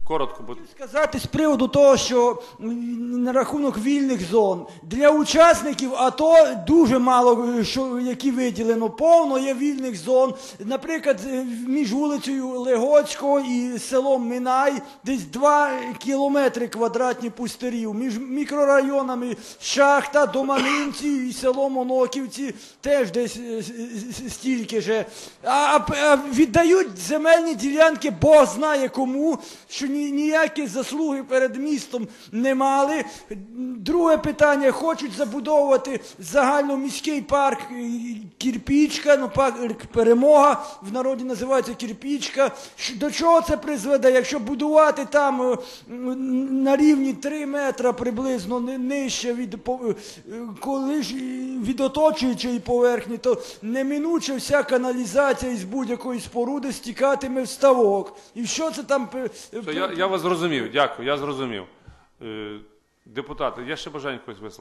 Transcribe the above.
Коротко. Сказати з приводу того, що на рахунок вільних зон. Для учасників АТО дуже мало, які виділено. Повно є вільних зон. Наприклад, між вулицею Легоцького і селом Минай десь 2 кілометри квадратні пустирів. Між мікрорайонами Шахта, Доманинці і село Моноківці теж десь стільки же. А віддають земельні ділянки, Бог знає кому, що ніякі заслуги перед містом не мали. Друге питання. Хочуть забудовувати загальноміський парк Кірпічка, ну, парк Перемога, в народі називається Кірпічка. До чого це призведе? Якщо будувати там на рівні 3 метри приблизно нижче від оточуючої поверхні, то неминуче вся каналізація із будь-якої споруди стікатиме в ставок. І що це там... Я вас зрозумів, дякую, я зрозумів. Депутати, я ще бажаю когось висловити.